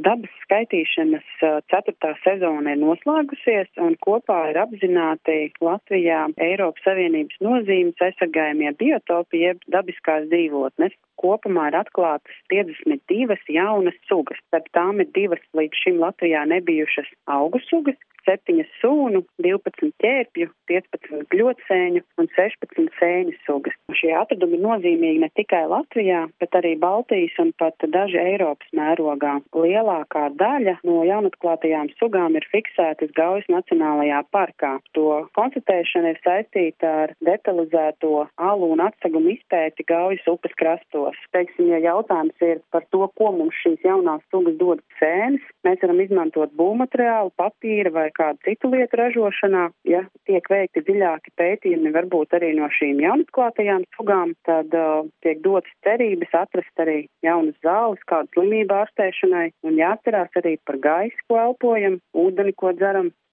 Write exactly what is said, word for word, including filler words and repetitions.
Dabas skaitīšanas ceturtā sezona ir noslēgusies un kopā ir apzināti Latvijā Eiropas Savienības nozīmes aizsargājamie biotopi jeb dabiskās dzīvotnes. Kopumā ir atklātas piecdesmit divas jaunas sugas. Starp tām ir divas līdz šim Latvijā nebijušas augu sugas, septiņas sūnu, divpadsmit ķērpju, piecpadsmit gļotsēņu un sešpadsmit sēņu sugas. Šie atradumi ir nozīmīgi ne tikai Latvijā, bet arī Baltijas un pat daži Eiropas mērogā. Lielākā daļa no jaunatklātajām sugām ir fiksētas Gaujas Nacionālajā parkā. To konstatēšana ir saistīta ar detalizēto alu un atsegumu izpēti Gaujas upes krastos. Teiksim, ja jautājums ir par to, ko mums šīs jaunās sugas dod sēnes, mēs varam izmantot būvmateriālu, papīra vai kādu citu lietu ražošanā. Ja tiek veikti dziļāki pētījumi, varbūt arī no šīm jaunatklātajām sugām, tad uh, tiek dotas cerības atrast arī jaunas zāles, kādu slimību ārstēšanai, un jāatcerās arī par gaisu, ko elpojam, ūdeni, ko dzeram.